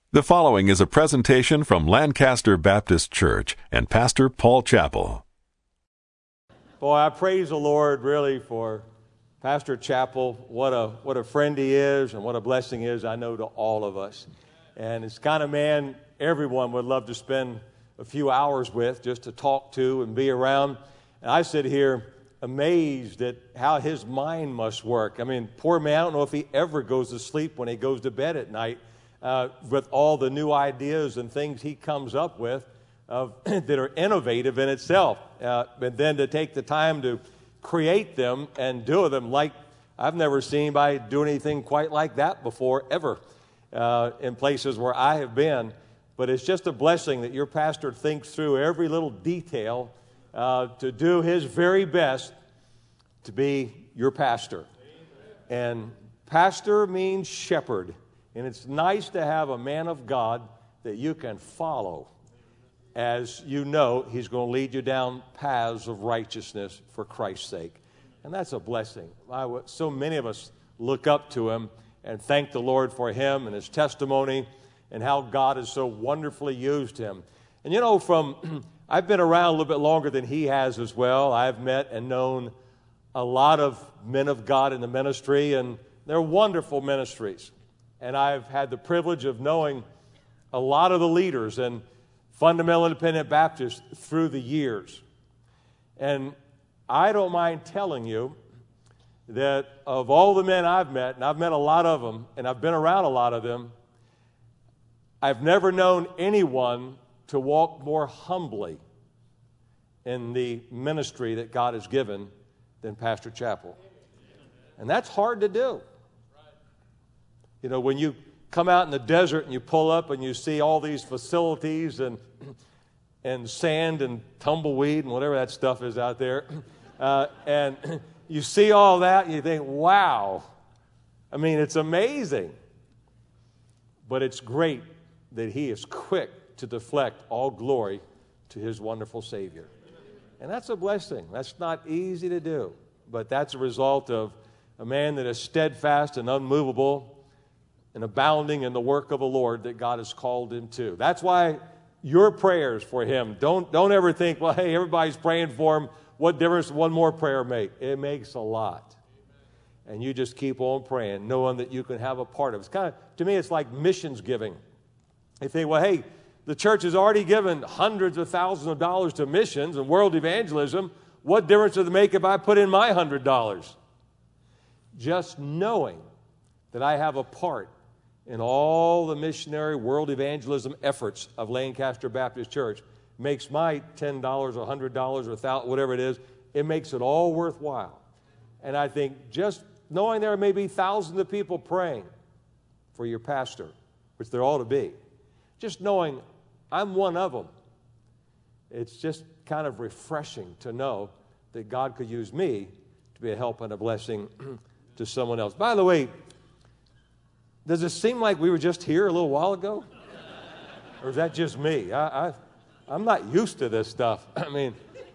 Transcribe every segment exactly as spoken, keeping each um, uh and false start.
The following is a presentation from Lancaster Baptist Church and Pastor Paul Chappell. Boy, I praise the Lord really for Pastor Chappell. What a what a friend he is, and what a blessing he is, I know, to all of us. And it's the kind of man everyone would love to spend a few hours with, just to talk to and be around. And I sit here amazed at how his mind must work. I mean, poor man, I don't know if he ever goes to sleep when he goes to bed at night. Uh, with all the new ideas and things he comes up with uh, that are innovative in itself. Uh, and then to take the time to create them and do them like I've never seen anybody do anything quite like that before, ever, uh, in places where I have been. But it's just a blessing that your pastor thinks through every little detail uh, to do his very best to be your pastor. And pastor means shepherd. And it's nice to have a man of God that you can follow, as you know he's going to lead you down paths of righteousness for Christ's sake. And that's a blessing. I, so many of us look up to him and thank the Lord for him and his testimony and how God has so wonderfully used him. And you know, from I've been around a little bit longer than he has as well. I've met and known a lot of men of God in the ministry, and they're wonderful ministries. And I've had the privilege of knowing a lot of the leaders in Fundamental Independent Baptist through the years. And I don't mind telling you that of all the men I've met, and I've met a lot of them, and I've been around a lot of them, I've never known anyone to walk more humbly in the ministry that God has given than Pastor Chappell. And that's hard to do. You know, when you come out in the desert and you pull up and you see all these facilities and and sand and tumbleweed and whatever that stuff is out there, uh, and you see all that and you think, wow. I mean, it's amazing. But it's great that he is quick to deflect all glory to his wonderful Savior. And that's a blessing. That's not easy to do. But that's a result of a man that is steadfast and unmovable and abounding in the work of the Lord that God has called him to. That's why your prayers for him, don't, don't ever think, well, hey, everybody's praying for him. What difference does one more prayer make? It makes a lot. And you just keep on praying, knowing that you can have a part of it. It's kind of, to me, it's like missions giving. You think, well, hey, the church has already given hundreds of thousands of dollars to missions and world evangelism. What difference does it make if I put in my one hundred dollars? Just knowing that I have a part in all the missionary world evangelism efforts of Lancaster Baptist Church makes my ten dollars or one hundred dollars or one thousand dollars, whatever it is, it makes it all worthwhile. And I think just knowing there may be thousands of people praying for your pastor, which there ought to be, just knowing I'm one of them, it's just kind of refreshing to know that God could use me to be a help and a blessing to someone else. By the way, does it seem like we were just here a little while ago? Or is that just me? I, I, I'm not used to this stuff. I mean,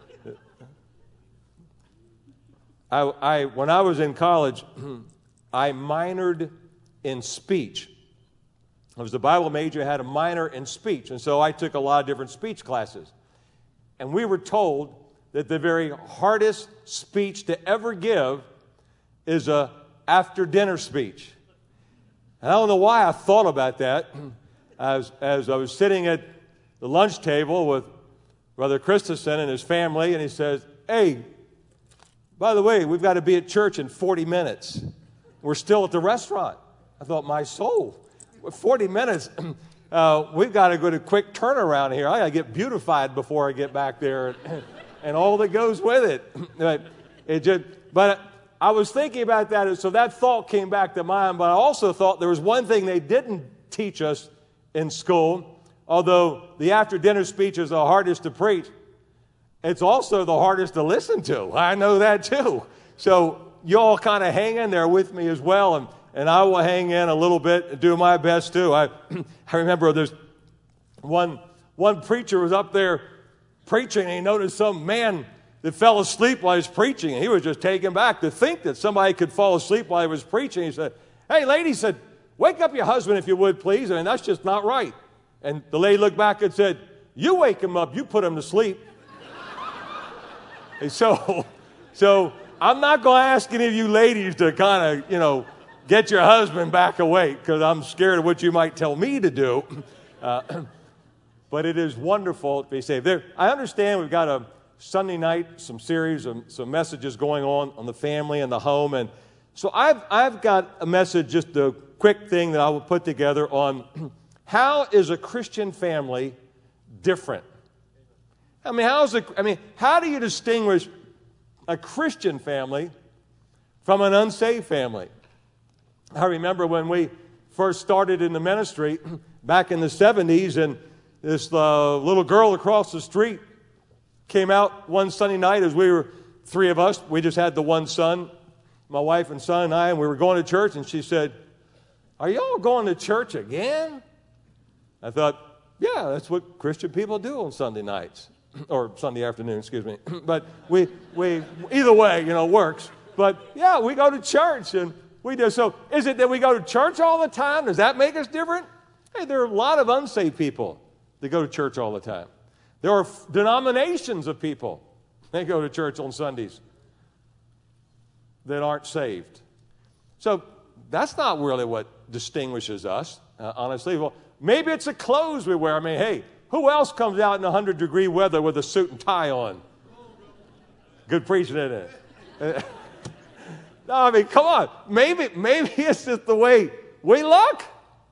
I, I, when I was in college, I minored in speech. I was a Bible major, had a minor in speech, and so I took a lot of different speech classes. And we were told that the very hardest speech to ever give is a after-dinner speech. And I don't know why I thought about that as, as I was sitting at the lunch table with Brother Christensen and his family, and he says, hey, by the way, we've got to be at church in forty minutes. We're still at the restaurant. I thought, my soul, forty minutes, uh, we've got to go to quick turnaround here. I got to get beautified before I get back there and, and all that goes with it. But, it just, but I was thinking about that, and so that thought came back to mind, but I also thought there was one thing they didn't teach us in school, although the after-dinner speech is the hardest to preach, it's also the hardest to listen to. I know that too. So you all kind of hang in there with me as well, and, and I will hang in a little bit and do my best too. I, I remember there's one, one preacher was up there preaching, and he noticed some man that fell asleep while he was preaching, and he was just taken back to think that somebody could fall asleep while he was preaching. He said, hey, lady, he said, wake up your husband if you would, please. I mean, that's just not right. And the lady looked back and said, you wake him up, you put him to sleep. And so, so I'm not going to ask any of you ladies to kind of, you know, get your husband back awake, because I'm scared of what you might tell me to do. Uh, but it is wonderful to be saved. There, I understand we've got a Sunday night, some series, of, some messages going on on the family and the home. And so I've, I've got a message, just a quick thing that I will put together on how is a Christian family different? I mean, how is it, I mean, how do you distinguish a Christian family from an unsaved family? I remember when we first started in the ministry back in the seventies, and this uh, little girl across the street came out one Sunday night as we were three of us. We just had the one son, my wife and son and I, and we were going to church, and she said, are y'all going to church again? I thought, yeah, that's what Christian people do on Sunday nights, or Sunday afternoon, excuse me. But we, we, either way, you know, works. But yeah, we go to church, and we do. So is it that we go to church all the time? Does that make us different? Hey, there are a lot of unsaved people that go to church all the time. There are f- denominations of people that go to church on Sundays that aren't saved. So that's not really what distinguishes us, uh, honestly. Well, maybe it's the clothes we wear. I mean, hey, who else comes out in one hundred degree weather with a suit and tie on? Good preaching, isn't it? No, I mean, come on. Maybe, maybe it's just the way we look.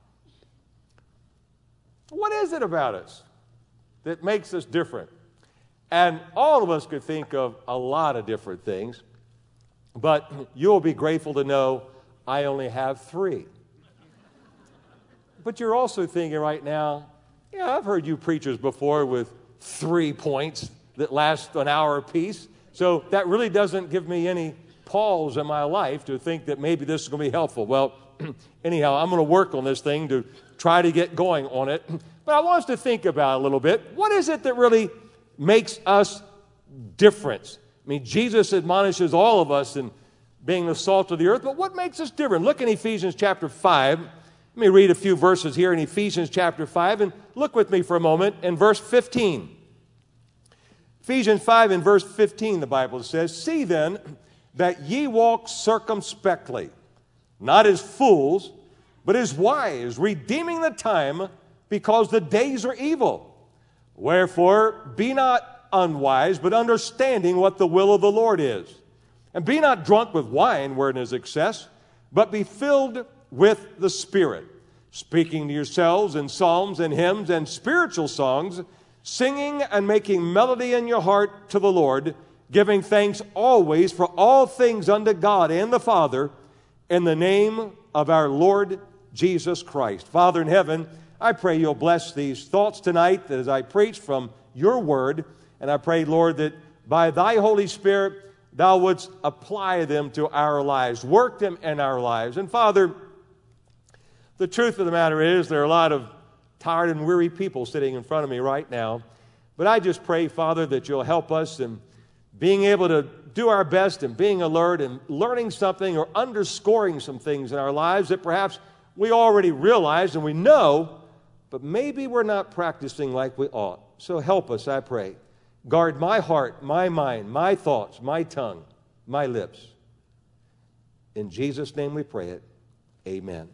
What is it about us that makes us different? And all of us could think of a lot of different things, but you'll be grateful to know I only have three. But you're also thinking right now, yeah, I've heard you preachers before with three points that last an hour apiece, so that really doesn't give me any pause in my life to think that maybe this is going to be helpful. Well, anyhow, I'm going to work on this thing to try to get going on it. But I want us to think about it a little bit. What is it that really makes us different? I mean, Jesus admonishes all of us in being the salt of the earth, but what makes us different? Look in Ephesians chapter five. Let me read a few verses here in Ephesians chapter five, and look with me for a moment in verse fifteen. Ephesians five and verse fifteen, the Bible says, see then that ye walk circumspectly, not as fools, but as wise, redeeming the time, because the days are evil. Wherefore, be not unwise, but understanding what the will of the Lord is. And be not drunk with wine, wherein is excess, but be filled with the Spirit, speaking to yourselves in psalms and hymns and spiritual songs, singing and making melody in your heart to the Lord, giving thanks always for all things unto God and the Father, in the name of our Lord Jesus Christ. Father in heaven, I pray you'll bless these thoughts tonight as I preach from your word, and I pray, Lord, that by thy Holy Spirit, thou wouldst apply them to our lives, work them in our lives. And Father, the truth of the matter is there are a lot of tired and weary people sitting in front of me right now, but I just pray, Father, that you'll help us in being able to do our best and being alert and learning something or underscoring some things in our lives that perhaps we already realize and we know, but maybe we're not practicing like we ought. So help us, I pray. Guard my heart, my mind, my thoughts, my tongue, my lips. In Jesus' name we pray it. Amen.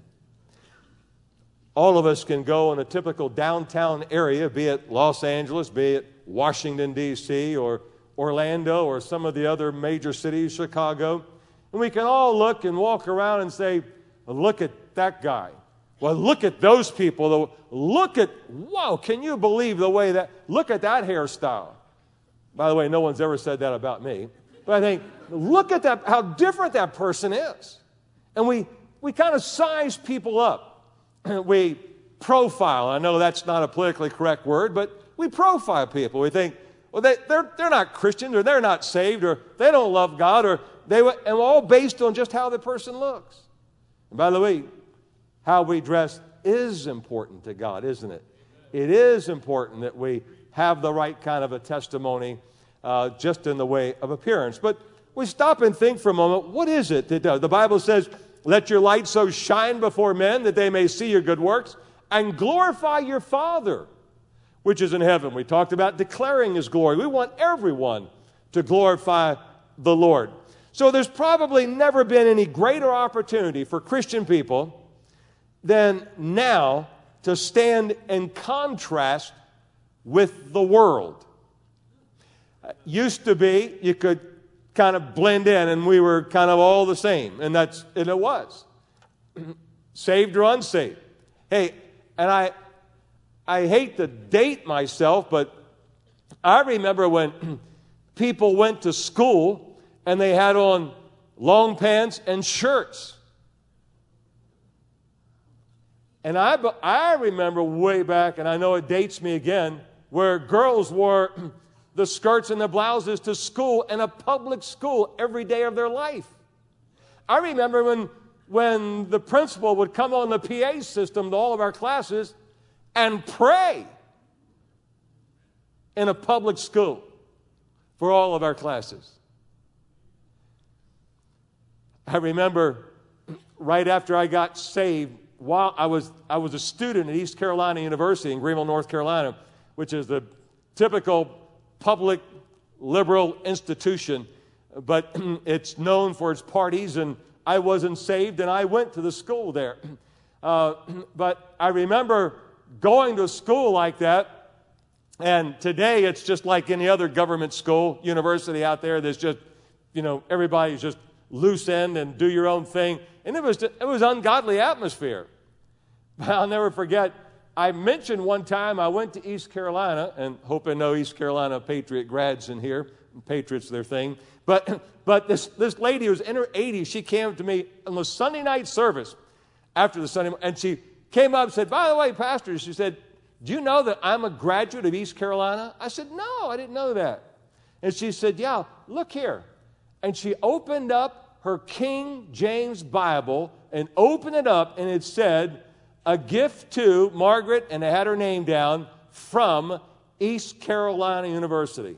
All of us can go in a typical downtown area, be it Los Angeles, be it Washington, D C, or Orlando, or some of the other major cities, Chicago, and we can all look and walk around and say, well, look at that guy. Well, look at those people. Look at, wow, can you believe the way that, look at that hairstyle. By the way, no one's ever said that about me. But I think, look at that, how different that person is. And we, we kind of size people up. We profile. I know that's not a politically correct word, but we profile people. We think, well, they, they're, they're not Christians, or they're not saved, or they don't love God, or they, and all based on just how the person looks. And by the way, how we dress is important to God, isn't it? It is important that we have the right kind of a testimony uh, just in the way of appearance. But we stop and think for a moment, what is it that does? The Bible says, let your light so shine before men that they may see your good works and glorify your Father, which is in heaven. We talked about declaring His glory. We want everyone to glorify the Lord. So there's probably never been any greater opportunity for Christian people than now to stand in contrast with the world. Used to be, you could kind of blend in and we were kind of all the same, and that's and it was. Saved or unsaved. Hey, and I I hate to date myself, but I remember when people went to school and they had on long pants and shirts. And I, I remember way back, and I know it dates me again, where girls wore the skirts and the blouses to school in a public school every day of their life. I remember when, when the principal would come on the P A system to all of our classes and pray in a public school for all of our classes. I remember right after I got saved, while I was I was a student at East Carolina University in Greenville, North Carolina, which is the typical public liberal institution, but it's known for its parties, and I wasn't saved, and I went to the school there. Uh, but I remember going to a school like that, and today it's just like any other government school, university out there. There's just, you know, everybody's just loose end and do your own thing. And it was it was ungodly atmosphere. I'll never forget, I mentioned one time I went to East Carolina, and hope I know East Carolina Patriot grads in here. Patriots, their thing. But but this, this lady who was in her eighties, she came to me on the Sunday night service after the Sunday, and she came up and said, by the way, Pastor, she said, do you know that I'm a graduate of East Carolina? I said, no, I didn't know that. And she said, yeah, look here. And she opened up her King James Bible and opened it up, and it said, a gift to Margaret, and it had her name down, from East Carolina University.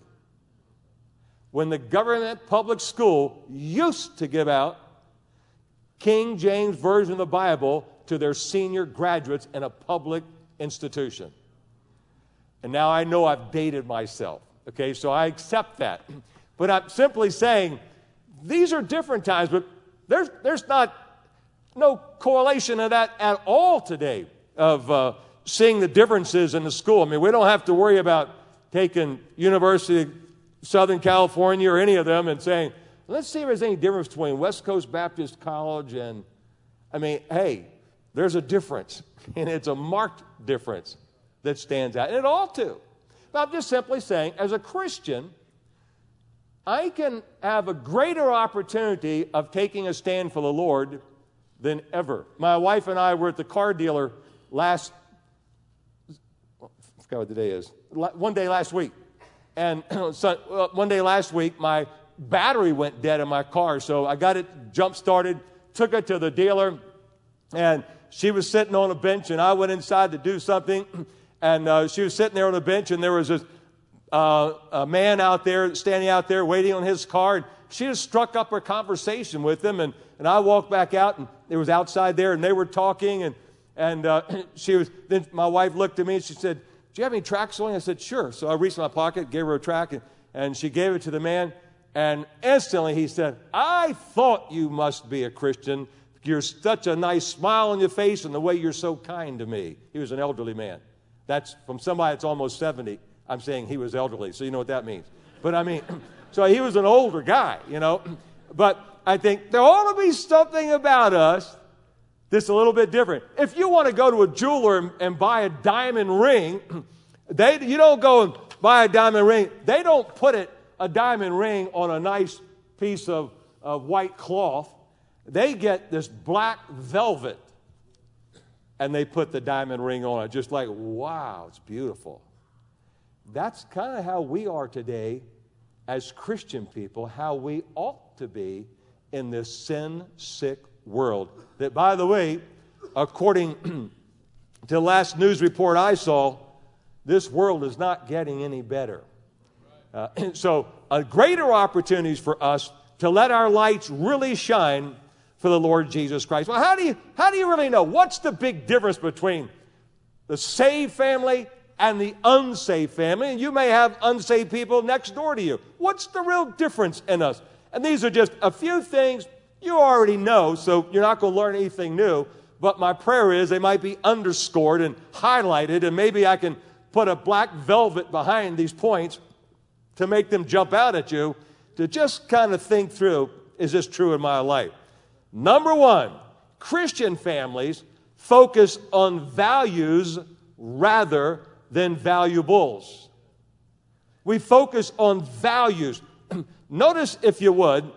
When the government public school used to give out King James Version of the Bible to their senior graduates in a public institution. And now I know I've dated myself, okay, so I accept that. But I'm simply saying, these are different times, but there's, there's not no correlation of that at all today of uh, seeing the differences in the school. I mean, we don't have to worry about taking University of Southern California or any of them and saying, let's see if there's any difference between West Coast Baptist College and, I mean, hey, there's a difference, and it's a marked difference that stands out, and it ought to. But I'm just simply saying, as a Christian, I can have a greater opportunity of taking a stand for the Lord than ever. My wife and I were at the car dealer last, I forgot what the day is, one day last week. And so, one day last week, my battery went dead in my car, so I got it jump-started, took it to the dealer, and she was sitting on a bench, and I went inside to do something, and uh, she was sitting there on a bench, and there was this uh, a man out there, standing out there, waiting on his car, and she just struck up a conversation with him, and, and I walked back out, and it was outside there, and they were talking, and, and uh, she was, then my wife looked at me, and she said, do you have any tracts on? I said, sure. So I reached in my pocket, gave her a tract, and, and she gave it to the man, and instantly he said, I thought you must be a Christian. You're such a nice smile on your face and the way you're so kind to me. He was an elderly man. That's from somebody that's almost seventy. I'm saying he was elderly, so you know what that means. But I mean, so he was an older guy, you know. But I think there ought to be something about us that's a little bit different. If you want to go to a jeweler and, and buy a diamond ring, they you don't go and buy a diamond ring. They don't put it, a diamond ring, on a nice piece of, of white cloth. They get this black velvet, and they put the diamond ring on it, just like, wow, it's beautiful. That's kind of how we are today as Christian people, how we ought to be in this sin-sick world. That, by the way, according to the last news report I saw, this world is not getting any better. Uh, so, a greater opportunities for us to let our lights really shine for the Lord Jesus Christ. Well, how do you, how do you really know? What's the big difference between the saved family and the unsaved family? And you may have unsaved people next door to you. What's the real difference in us? And these are just a few things you already know, so you're not going to learn anything new. But my prayer is they might be underscored and highlighted, and maybe I can put a black velvet behind these points to make them jump out at you, to just kind of think through, is this true in my life? Number one, Christian families focus on values rather than valuables. We focus on values. Notice, if you would,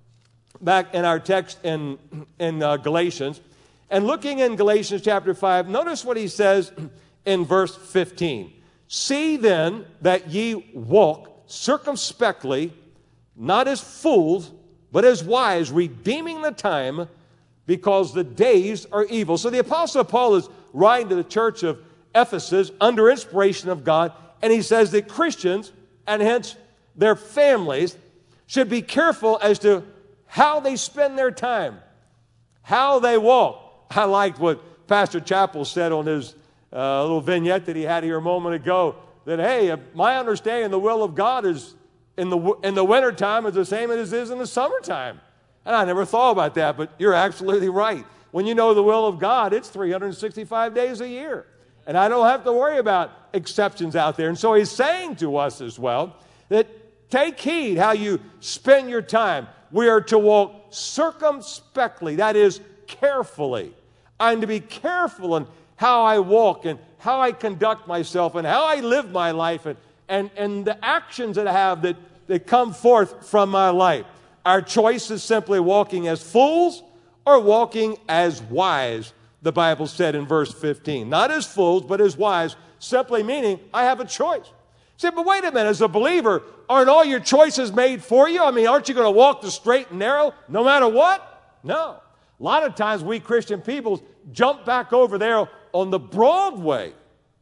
back in our text in, in uh, Galatians, and looking in Galatians chapter five, notice what he says in verse fifteen. See then that ye walk circumspectly, not as fools, but as wise, redeeming the time, because the days are evil. So the Apostle Paul is writing to the church of Ephesus under inspiration of God, and he says that Christians, and hence their families, should be careful as to how they spend their time, how they walk. I liked what Pastor Chappell said on his uh, little vignette that he had here a moment ago, that, hey, my understanding of the will of God is in the, in the wintertime is the same as it is in the summertime. And I never thought about that, but you're absolutely right. When you know the will of God, it's three hundred sixty-five days a year. And I don't have to worry about exceptions out there. And so he's saying to us as well that take heed how you spend your time. We are to walk circumspectly, that is, carefully. I'm to be careful in how I walk and how I conduct myself and how I live my life and, and, and the actions that I have that, that come forth from my life. Our choice is simply walking as fools or walking as wise, the Bible said in verse fifteen. Not as fools, but as wise, simply meaning I have a choice. Say, but wait a minute, as a believer, aren't all your choices made for you? I mean, aren't you going to walk the straight and narrow no matter what? No. A lot of times we Christian people jump back over there on the broad way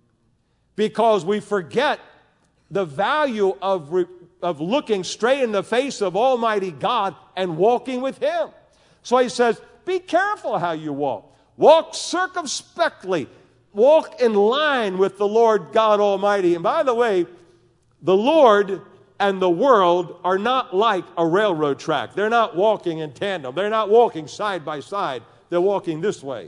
because we forget the value of, re- of looking straight in the face of Almighty God and walking with Him. So he says, be careful how you walk. Walk circumspectly. Walk in line with the Lord God Almighty. And by the way, the Lord and the world are not like a railroad track. They're not walking in tandem. They're not walking side by side. They're walking this way.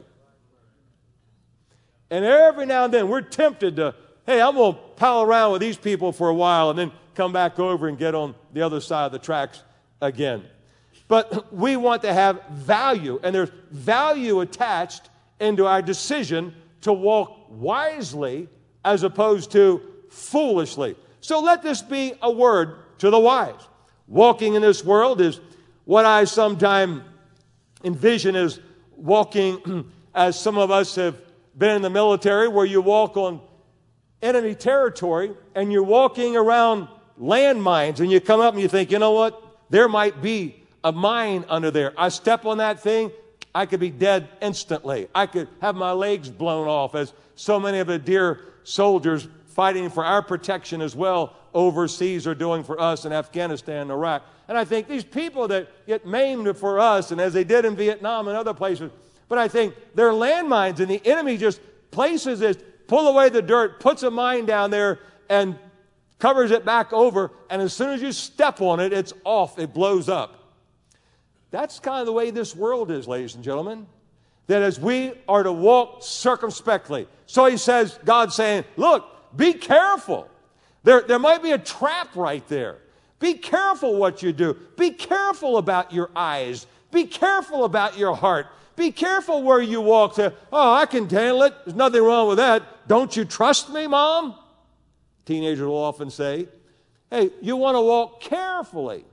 And every now and then we're tempted to, hey, I'm going to pal around with these people for a while and then come back over and get on the other side of the tracks again. But we want to have value, and there's value attached into our decision to walk wisely as opposed to foolishly. So let this be a word to the wise. Walking in this world is what I sometimes envision as walking, as some of us have been in the military, where you walk on enemy territory and you're walking around landmines and you come up and you think, you know what, there might be a mine under there. I step on that thing, I could be dead instantly. I could have my legs blown off, as so many of the dear soldiers fighting for our protection as well overseas are doing for us in Afghanistan and Iraq. And I think these people that get maimed for us, and as they did in Vietnam and other places, but I think they're landmines, and the enemy just places it, pull away the dirt, puts a mine down there, and covers it back over, and as soon as you step on it, it's off, it blows up. That's kind of the way this world is, ladies and gentlemen. That as we are to walk circumspectly. So he says, God's saying, look, be careful. There, there might be a trap right there. Be careful what you do. Be careful about your eyes. Be careful about your heart. Be careful where you walk. Say, oh, I can handle it. There's nothing wrong with that. Don't you trust me, Mom? Teenagers will often say, hey, you want to walk carefully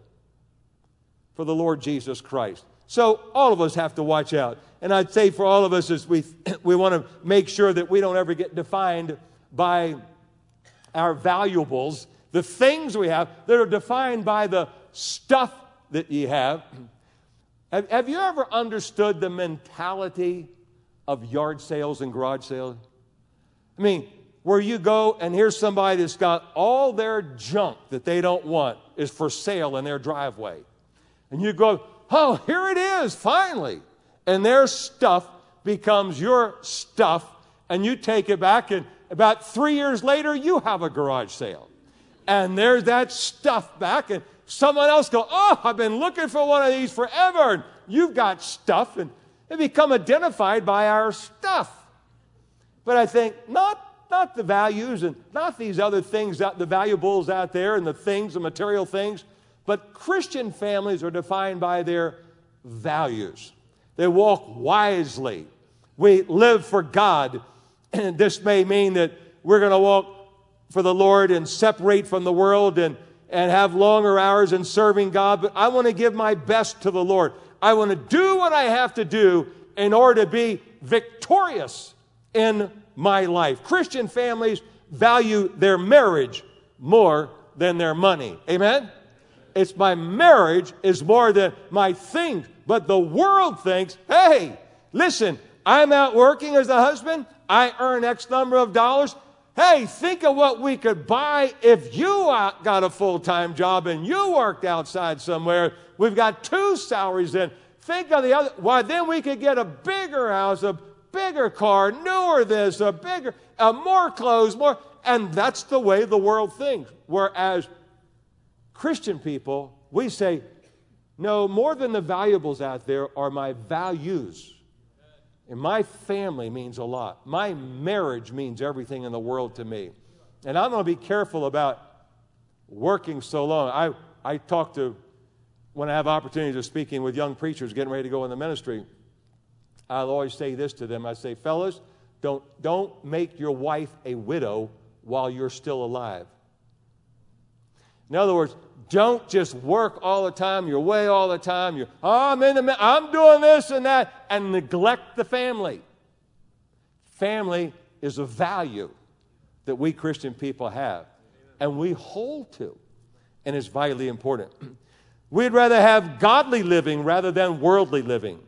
for the Lord Jesus Christ. So all of us have to watch out. And I'd say for all of us is we, we want to make sure that we don't ever get defined by our valuables, the things we have that are defined by the stuff that you have. Have, have you ever understood the mentality of yard sales and garage sales? I mean, where you go and here's somebody that's got all their junk that they don't want is for sale in their driveway. And you go, oh, here it is, finally. and their stuff becomes your stuff, and you take it back, and about three years later, you have a garage sale. And there's that stuff back, and someone else goes, oh, I've been looking for one of these forever, and you've got stuff, and they become identified by our stuff. But I think not, not the values and not these other things, out, the valuables out there and the things, the material things, but Christian families are defined by their values. They walk wisely. We live for God. And this may mean that we're going to walk for the Lord and separate from the world and, and have longer hours in serving God, but I want to give my best to the Lord. I want to do what I have to do in order to be victorious in my life. Christian families value their marriage more than their money. Amen? It's my marriage is more than my things. But the world thinks, hey, listen, I'm out working as a husband. I earn X number of dollars. Hey, think of what we could buy if you got a full-time job and you worked outside somewhere. We've got two salaries in. Think of the other. Why, then we could get a bigger house, a bigger car, newer this, a bigger, uh, more clothes, more. And that's the way the world thinks. Whereas Christian people, we say, no, more than the valuables out there are my values. And my family means a lot. My marriage means everything in the world to me. And I'm going to be careful about working so long. I, I talk to, when I have opportunities of speaking with young preachers getting ready to go in the ministry, I'll always say this to them. I say, fellas, don't, don't make your wife a widow while you're still alive. In other words, don't just work all the time, you're away all the time, you're, oh, I'm in the, I'm doing this and that, and neglect the family. Family is a value that we Christian people have, and we hold to, and it's vitally important. We'd rather have godly living rather than worldly living.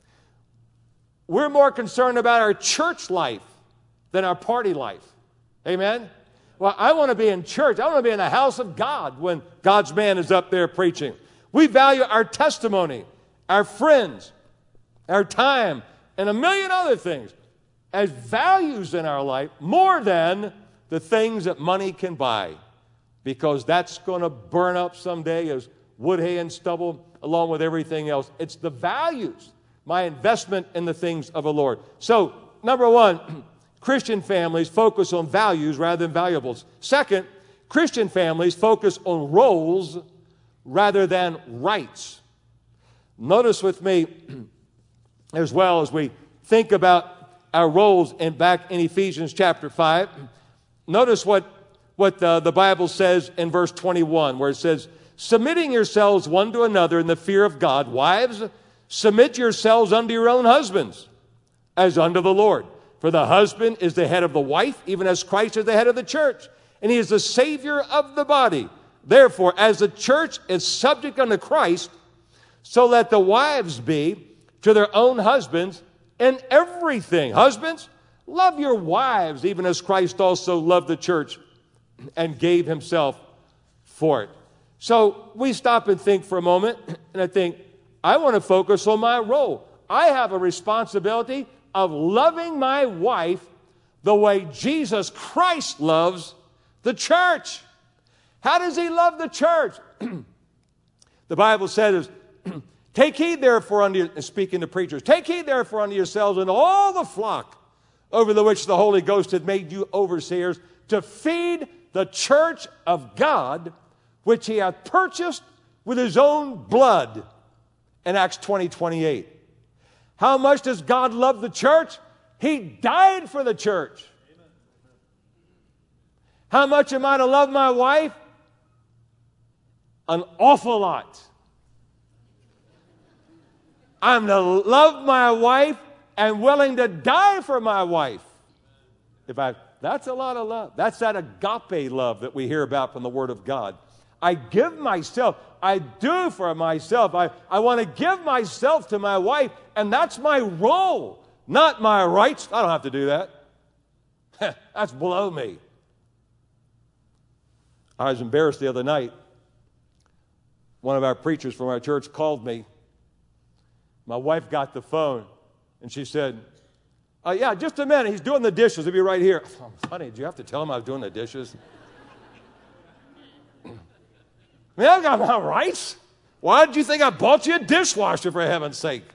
We're more concerned about our church life than our party life. Amen? Well, I want to be in church. I want to be in the house of God when God's man is up there preaching. We value our testimony, our friends, our time, and a million other things as values in our life more than the things that money can buy, because that's going to burn up someday as wood, hay, and stubble along with everything else. It's the values, my investment in the things of the Lord. So, number one, Christian families focus on values rather than valuables. Second, Christian families focus on roles rather than rights. Notice with me, as well as we think about our roles in back in Ephesians chapter five, notice what, what the, the Bible says in verse twenty-one, where it says, submitting yourselves one to another in the fear of God. Wives, submit yourselves unto your own husbands, as unto the Lord. For the husband is the head of the wife, even as Christ is the head of the church, and he is the Savior of the body. Therefore, as the church is subject unto Christ, so let the wives be to their own husbands in everything. Husbands, love your wives, even as Christ also loved the church and gave himself for it. So we stop and think for a moment, and I think, I want to focus on my role. I have a responsibility of loving my wife the way Jesus Christ loves the church. How does he love the church? The Bible says, take heed therefore unto, speaking to preachers, take heed therefore unto yourselves and all the flock over the which the Holy Ghost had made you overseers, to feed the church of God, which he hath purchased with his own blood. In Acts twenty, twenty-eight. How much does God love the church? He died for the church. How much am I to love my wife? An awful lot. I'm to love my wife and willing to die for my wife. If I, that's a lot of love. That's that agape love that we hear about from the Word of God. I give myself. I do for myself. I, I want to give myself to my wife, and that's my role, not my rights. I don't have to do that. That's below me. I was embarrassed the other night. One of our preachers from our church called me my wife got the phone, and she said, uh, yeah, just a minute. He's doing the dishes. He'll be right here. Oh, honey, did you have to tell him I was doing the dishes? I mean, I've got my rights. Why did you think I bought you a dishwasher, for heaven's sake?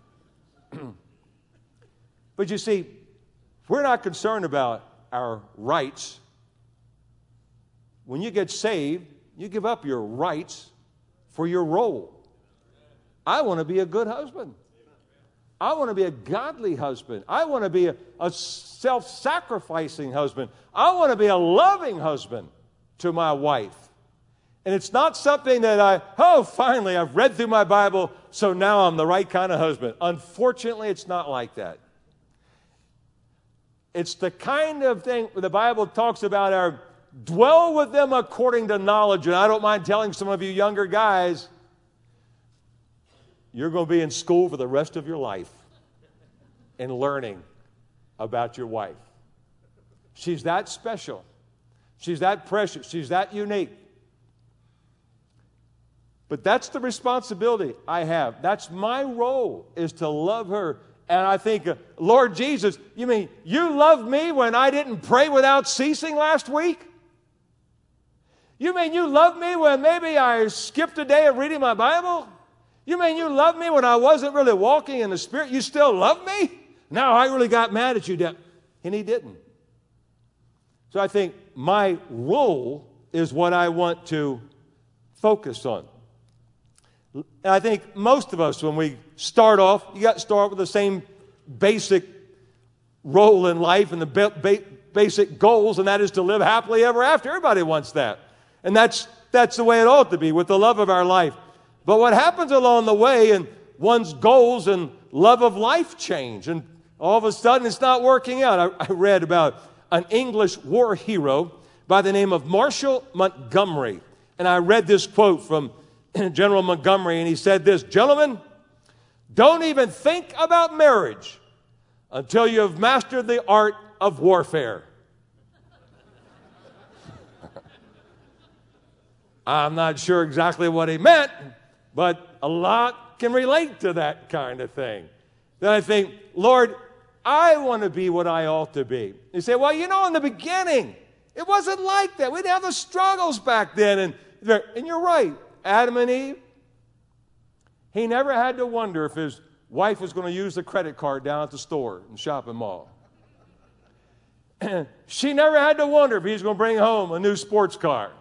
But you see, if we're not concerned about our rights, when you get saved, you give up your rights for your role. I want to be a good husband. I want to be a godly husband. I want to be a, a self-sacrificing husband. I want to be a loving husband to my wife. And it's not something that I, oh, finally, I've read through my Bible, so now I'm the right kind of husband. Unfortunately, it's not like that. It's the kind of thing the Bible talks about our dwell with them according to knowledge. And I don't mind telling some of you younger guys, you're going to be in school for the rest of your life and learning about your wife. She's that special. She's that precious. She's that unique. But that's the responsibility I have. That's my role, is to love her. And I think, uh, Lord Jesus, you mean you loved me when I didn't pray without ceasing last week? You mean you loved me when maybe I skipped a day of reading my Bible? You mean you loved me when I wasn't really walking in the Spirit? You still love me? Now I really got mad at you, Dad. And he didn't. So I think my role is what I want to focus on. And I think most of us, when we start off, you got to start with the same basic role in life and the ba- ba- basic goals, and that is to live happily ever after. Everybody wants that. And that's that's the way it ought to be, with the love of our life. But what happens along the way, and one's goals and love of life change, and all of a sudden it's not working out. I, I read about an English war hero by the name of Marshall Montgomery, and I read this quote from General Montgomery, and he said this: gentlemen, don't even think about marriage until you have mastered the art of warfare. I'm not sure exactly what he meant, but a lot can relate to that kind of thing. Then I think, Lord, I want to be what I ought to be. You say, well, you know, in the beginning, it wasn't like that. We didn't have the struggles back then. And, and you're right. Adam and Eve, he never had to wonder if his wife was going to use the credit card down at the store and shopping mall. She never had to wonder if he was going to bring home a new sports car.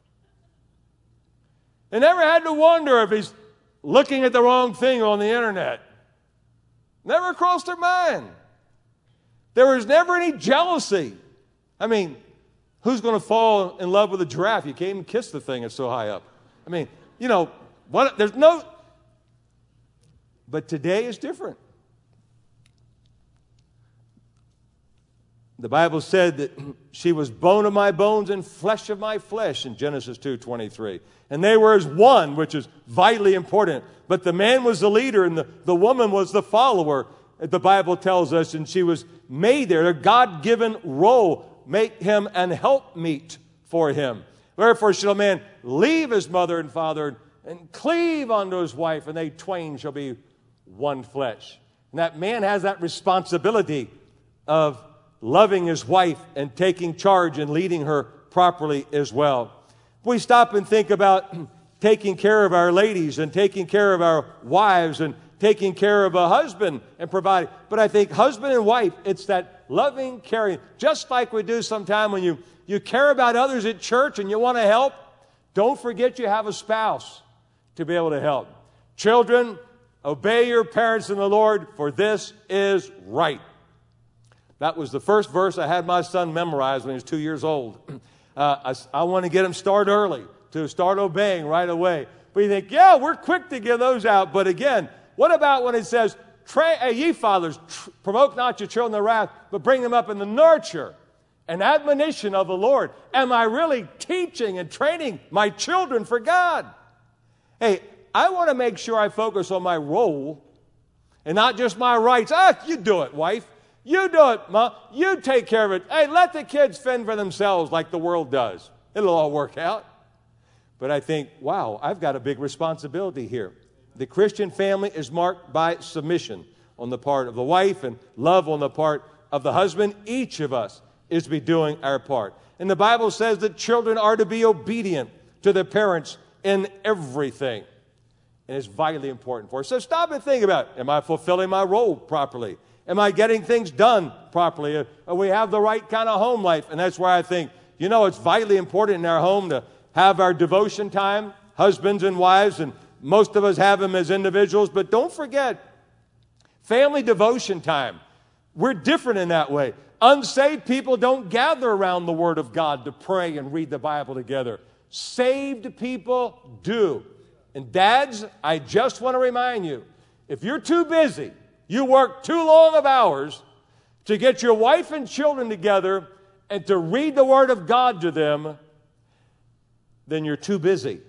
They never had to wonder if he's looking at the wrong thing on the internet. Never crossed their mind. There was never any jealousy. I mean, who's going to fall in love with a giraffe? You can't even kiss the thing, it's so high up. I mean, you know, what, there's no... But today is different. The Bible said that she was bone of my bones and flesh of my flesh in Genesis two twenty-three. And they were as one, which is vitally important. But the man was the leader and the, the woman was the follower, the Bible tells us. And she was made there, a God-given role, make him an helpmeet for him. Wherefore shall a man leave his mother and father and cleave unto his wife, and they twain shall be one flesh. And that man has that responsibility of loving his wife and taking charge and leading her properly as well. If we stop and think about taking care of our ladies and taking care of our wives and taking care of a husband and providing, but I think husband and wife, it's that loving, caring, just like we do sometime when you, you care about others at church and you want to help, don't forget you have a spouse to be able to help. Children, obey your parents in the Lord, for this is right. That was the first verse I had my son memorize when he was two years old. Uh, I, I want to get him started early, to start obeying right away. But you think, yeah, we're quick to give those out. But again, what about when it says, Tra- hey, ye fathers, tr- provoke not your children to wrath, but bring them up in the nurture and admonition of the Lord? Am I really teaching and training my children for God? Hey, I want to make sure I focus on my role and not just my rights. Ah, you do it, wife. You do it, Mom. You take care of it. Hey, let the kids fend for themselves like the world does. It'll all work out. But I think, wow, I've got a big responsibility here. the Christian family is marked by submission on the part of the wife and love on the part of the husband. Each of us is to be doing our part. And the Bible says that children are to be obedient to their parents in everything. And it's vitally important for us. So stop and think about it. Am I fulfilling my role properly? Am I getting things done properly? Do we have the right kind of home life? And that's where I think, you know, it's vitally important in our home to have our devotion time, husbands and wives, and most of us have them as individuals. But don't forget, family devotion time. We're different in that way. Unsaved people don't gather around the Word of God to pray and read the Bible together. Saved people do. And dads, I just want to remind you, if you're too busy, you work too long of hours to get your wife and children together and to read the Word of God to them, then you're too busy.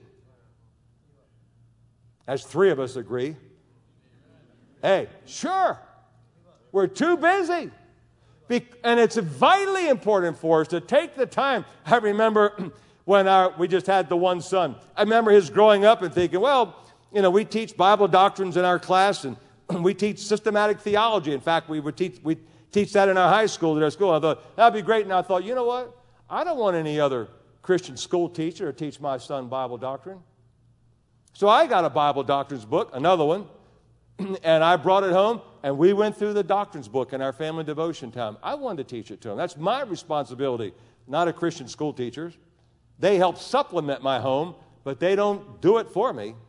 As three of us agree. Hey, sure, we're too busy. Be- and it's vitally important for us to take the time. I remember when our, we just had the one son. I remember his growing up and thinking, well, you know, we teach Bible doctrines in our class, and we teach systematic theology. In fact, we would teach we teach that in our high school, at our school. I thought, that'd be great. And I thought, you know what? I don't want any other Christian school teacher to teach my son Bible doctrine. So I got a Bible doctrines book, another one, and I brought it home, and we went through the doctrines book in our family devotion time. I wanted to teach it to him. That's my responsibility, not a Christian school teacher's. They help supplement my home, but they don't do it for me.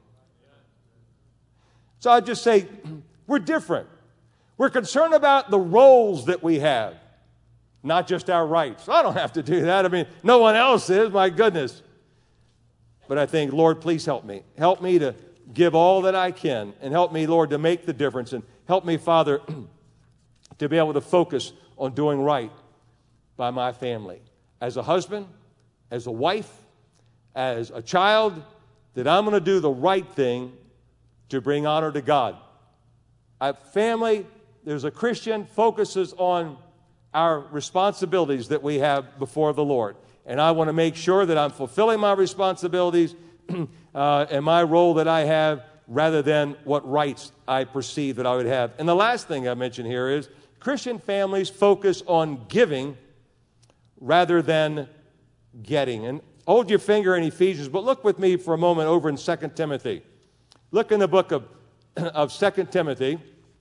So I just say, we're different. We're concerned about the roles that we have, not just our rights. I don't have to do that. I mean, no one else is, my goodness. But I think, Lord, please help me. Help me to give all that I can, and help me, Lord, to make the difference, and help me, Father, to be able to focus on doing right by my family. As a husband, as a wife, as a child, that I'm going to do the right thing to bring honor to God. A family, there's a Christian, focuses on our responsibilities that we have before the Lord. And I want to make sure that I'm fulfilling my responsibilities uh, and my role that I have, rather than what rights I perceive that I would have. And the last thing I mention here is Christian families focus on giving rather than getting. And hold your finger in Ephesians, but look with me for a moment over in Second Timothy. Look in the book of, of Second Timothy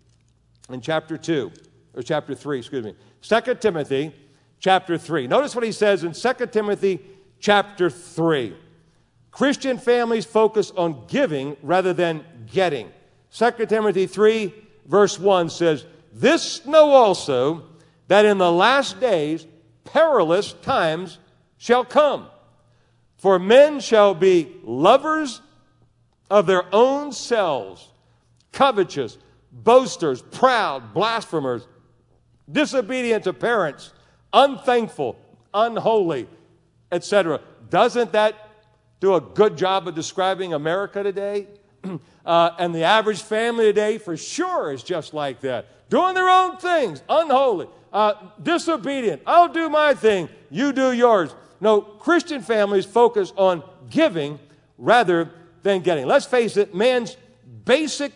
in chapter two, or chapter three, excuse me. Second Timothy chapter three. Notice what he says in Second Timothy chapter three. Christian families focus on giving rather than getting. Second Timothy three, verse one says, "This know also, that in the last days perilous times shall come. For men shall be lovers of their own selves, covetous, boasters, proud, blasphemers, disobedient to parents, unthankful, unholy, et cetera" Doesn't that do a good job of describing America today? uh, and the average family today, for sure, is just like that. Doing their own things, unholy, uh, disobedient. I'll do my thing, you do yours. No, Christian families focus on giving rather than getting. Let's face it, man's basic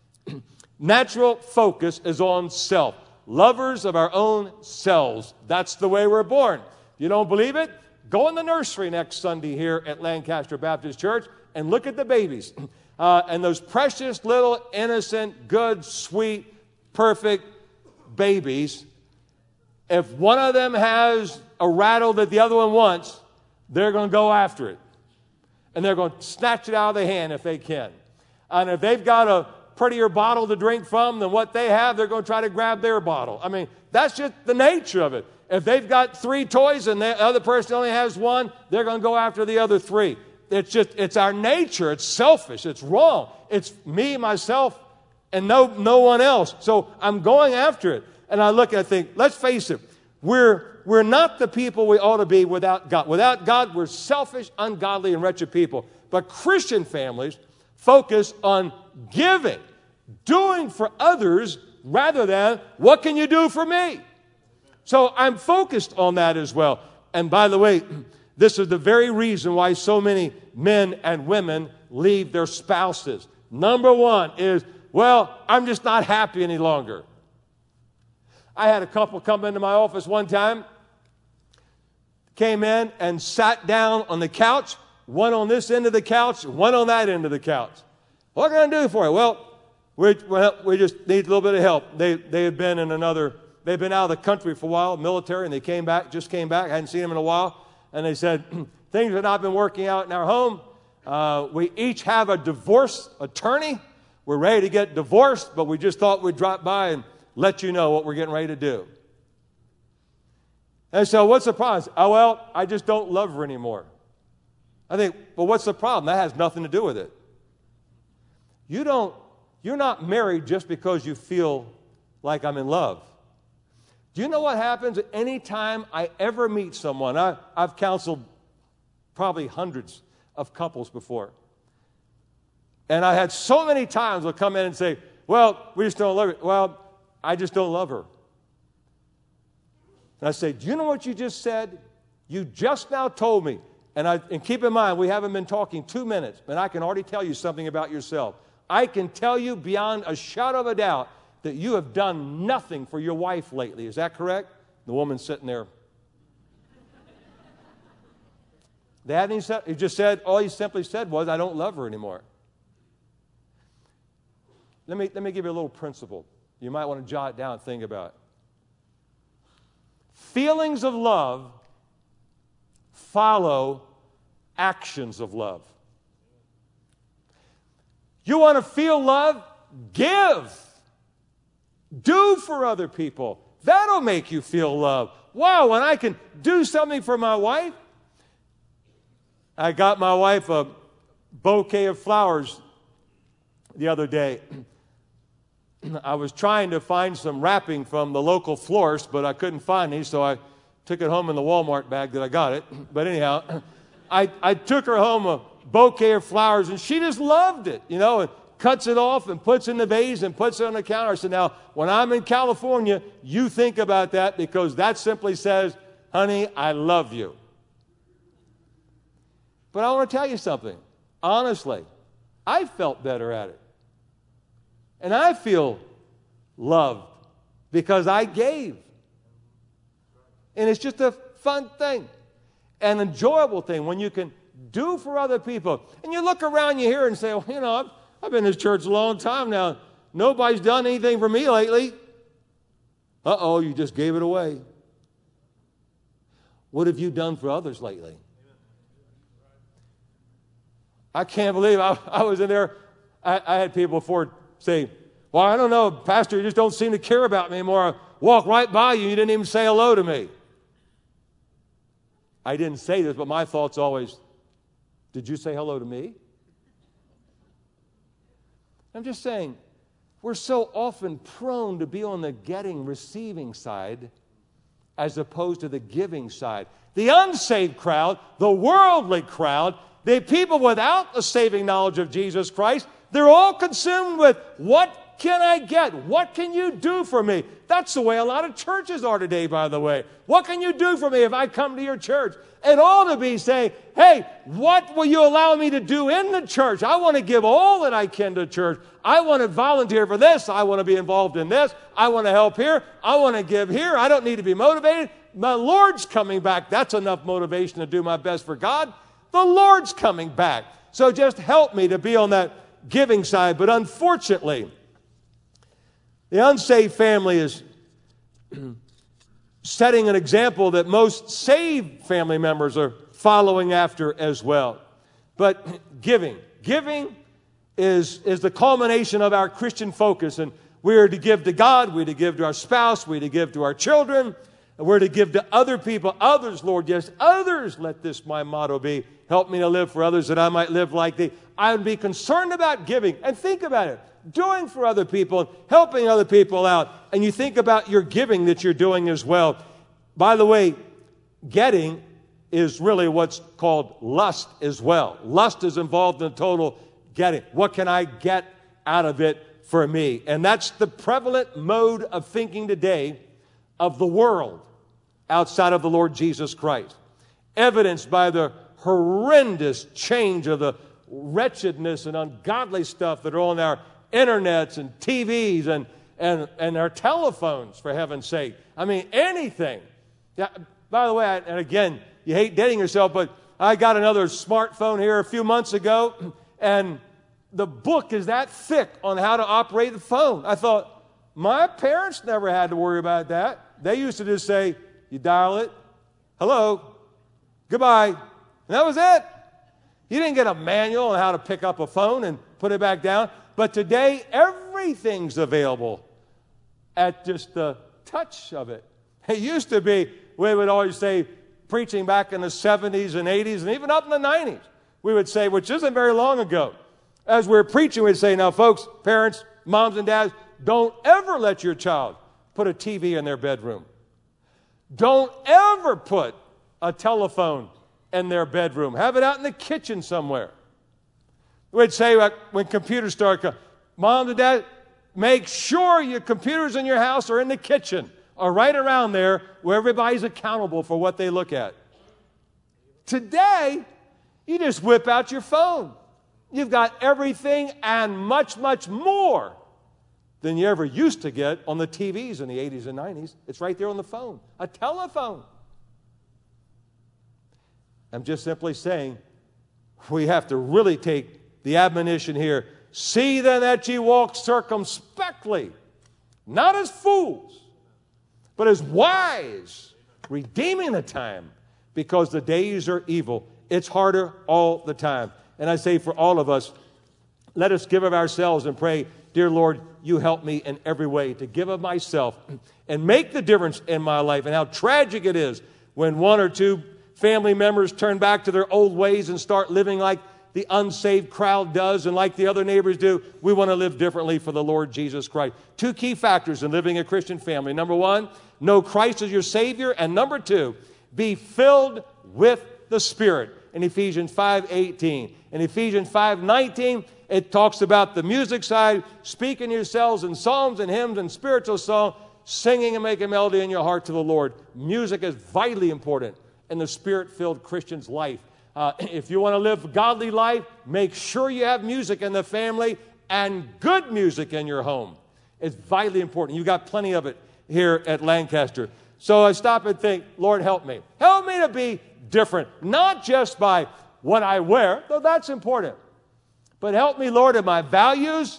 natural focus is on self. Lovers of our own selves. That's the way we're born. You don't believe it? Go in the nursery next Sunday here at Lancaster Baptist Church and look at the babies. Uh, and those precious little innocent, good, sweet, perfect babies. If one of them has a rattle that the other one wants, they're going to go after it. And they're going to snatch it out of the hand if they can. And if they've got a prettier bottle to drink from than what they have, they're going to try to grab their bottle. I mean, that's just the nature of it. If they've got three toys and the other person only has one, they're going to go after the other three. It's just, it's our nature. It's selfish. It's wrong. It's me, myself, and no, no one else. So I'm going after it. And I look and I think, let's face it, we're, we're not the people we ought to be without God. Without God, we're selfish, ungodly, and wretched people. But Christian families focus on giving, doing for others, rather than what can you do for me? So I'm focused on that as well. And by the way, this is the very reason why so many men and women leave their spouses. Number one is, well, I'm just not happy any longer. I had a couple come into my office one time, came in and sat down on the couch, one on this end of the couch, one on that end of the couch. What can I do for you? Well, we, well, we just need a little bit of help. They, they had been in another, they'd been out of the country for a while, military, and they came back, just came back. I hadn't seen them in a while. And they said, things have not been working out in our home. Uh, we each have a divorce attorney. We're ready to get divorced, but we just thought we'd drop by and let you know what we're getting ready to do. And so what's the problem? Oh, well, I just don't love her anymore. I think, well, what's the problem? That has nothing to do with it. You don't, you're not married just because you feel like I'm in love. Do you know what happens any time I ever meet someone? I, I've counseled probably hundreds of couples before. And I had so many times they'll come in and say, well, we just don't love her. Well, I just don't love her. And I say, do you know what you just said? You just now told me. And, I, and keep in mind, we haven't been talking two minutes, and I can already tell you something about yourself. I can tell you beyond a shadow of a doubt that you have done nothing for your wife lately. Is that correct? The woman's sitting there. They hadn't even said, he just said, all he simply said was, I don't love her anymore. Let me, let me give you a little principle. You might want to jot it down and think about it. Feelings of love follow actions of love. You want to feel love? Give. Do for other people. That'll make you feel love. Wow, when I can do something for my wife. I got my wife a bouquet of flowers the other day. I was trying to find some wrapping from the local florist, but I couldn't find any, so I took it home in the Walmart bag that I got it. But anyhow, I, I took her home a bouquet of flowers, and she just loved it, you know, and cuts it off and puts it in the vase and puts it on the counter. I said, now, when I'm in California, you think about that, because that simply says, honey, I love you. But I want to tell you something. Honestly, I felt better at it. And I feel loved because I gave. And it's just a fun thing, an enjoyable thing when you can do for other people. And you look around you here and say, well, you know, I've, I've been in this church a long time now. Nobody's done anything for me lately. Uh-oh, you just gave it away. What have you done for others lately? I can't believe I, I was in there. I, I had people before say, well, I don't know, Pastor, you just don't seem to care about me anymore. I walk right by you, you didn't even say hello to me. I didn't say this, but my thought's always, did you say hello to me? I'm just saying, we're so often prone to be on the getting, receiving side as opposed to the giving side. The unsaved crowd, the worldly crowd, the people without the saving knowledge of Jesus Christ, they're all consumed with, what can I get? What can you do for me? That's the way a lot of churches are today, by the way. What can you do for me if I come to your church? It ought to be saying, hey, what will you allow me to do in the church? I want to give all that I can to church. I want to volunteer for this. I want to be involved in this. I want to help here. I want to give here. I don't need to be motivated. My Lord's coming back. That's enough motivation to do my best for God. The Lord's coming back. So just help me to be on that giving side. But unfortunately, the unsaved family is setting an example that most saved family members are following after as well. But giving. Giving is, is the culmination of our Christian focus. And we are to give to God. We're to give to our spouse. We're to give to our children. And we're to give to other people. Others, Lord, yes, others, let this my motto be. Help me to live for others that I might live like thee. I would be concerned about giving. And think about it. Doing for other people, helping other people out. And you think about your giving that you're doing as well. By the way, getting is really what's called lust as well. Lust is involved in total getting. What can I get out of it for me? And that's the prevalent mode of thinking today of the world outside of the Lord Jesus Christ. Evidenced by the horrendous change of the wretchedness and ungodly stuff that are on our internets and T Vs and, and, and our telephones, for heaven's sake. I mean, anything. Yeah, by the way, I, and again, you hate dating yourself, but I got another smartphone here a few months ago, and the book is that thick on how to operate the phone. I thought, my parents never had to worry about that. They used to just say, you dial it, hello, goodbye, and that was it. You didn't get a manual on how to pick up a phone and put it back down. But today, everything's available at just the touch of it. It used to be, we would always say, preaching back in the seventies and eighties and even up in the nineties, we would say, which isn't very long ago, as we were preaching, we'd say, now folks, parents, moms and dads, don't ever let your child put a T V in their bedroom. Don't ever put a telephone in their bedroom. Have it out in the kitchen somewhere. We'd say, like, when computers start coming, mom and dad, make sure your computers in your house are in the kitchen or right around there where everybody's accountable for what they look at. Today, you just whip out your phone. You've got everything and much, much more than you ever used to get on the T Vs in the eighties and nineties. It's right there on the phone, a telephone. I'm just simply saying we have to really take the admonition here. See then that ye walk circumspectly, not as fools, but as wise, redeeming the time, because the days are evil. It's harder all the time. And I say for all of us, let us give of ourselves and pray, dear Lord, you help me in every way to give of myself and make the difference in my life. And how tragic it is when one or two family members turn back to their old ways and start living like the unsaved crowd does and like the other neighbors do. We want to live differently for the Lord Jesus Christ. Two key factors in living a Christian family. Number one, know Christ as your Savior. And number two, be filled with the Spirit. In Ephesians five eighteen. In Ephesians five nineteen, it talks about the music side, speaking yourselves in psalms and hymns and spiritual songs, singing and making melody in your heart to the Lord. Music is vitally important in the Spirit-filled Christian's life. Uh, if you want to live a godly life, make sure you have music in the family and good music in your home. It's vitally important. You've got plenty of it here at Lancaster. So I stop and think, Lord, help me. Help me to be different, not just by what I wear, though that's important, but help me, Lord, in my values,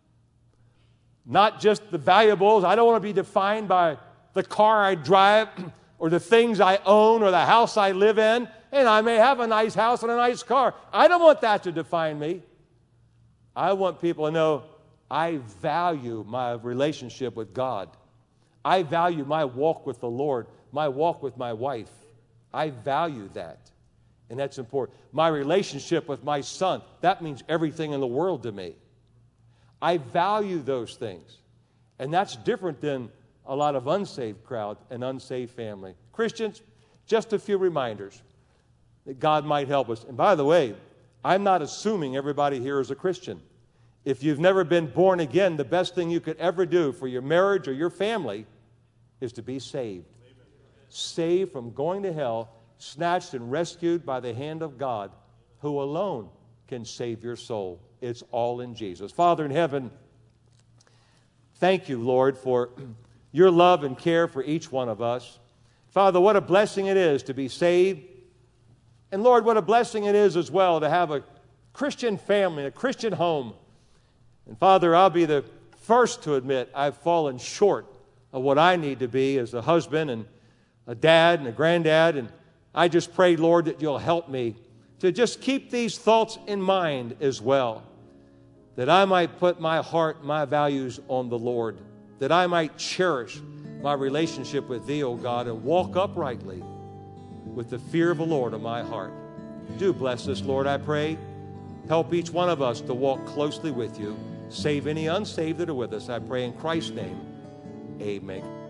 not just the valuables. I don't want to be defined by the car I drive or the things I own or the house I live in. And I may have a nice house and a nice car. I don't want that to define me. I want people to know I value my relationship with God. I value my walk with the Lord, my walk with my wife. I value that. And that's important. My relationship with my son, that means everything in the world to me. I value those things. And that's different than a lot of unsaved crowd and unsaved family. Christians, just a few reminders that God might help us. And by the way, I'm not assuming everybody here is a Christian. If you've never been born again, the best thing you could ever do for your marriage or your family is to be saved. Amen. Saved from going to hell, snatched and rescued by the hand of God, who alone can save your soul. It's all in Jesus. Father in heaven, thank you, Lord, for your love and care for each one of us. Father, what a blessing it is to be saved. And Lord, what a blessing it is as well to have a Christian family, a Christian home. And Father, I'll be the first to admit I've fallen short of what I need to be as a husband and a dad and a granddad. And I just pray, Lord, that you'll help me to just keep these thoughts in mind as well, that I might put my heart, my values on the Lord, that I might cherish my relationship with Thee, O God, and walk uprightly with the fear of the Lord in my heart. Do bless us, Lord, I pray. Help each one of us to walk closely with you. Save any unsaved that are with us, I pray in Christ's name. Amen.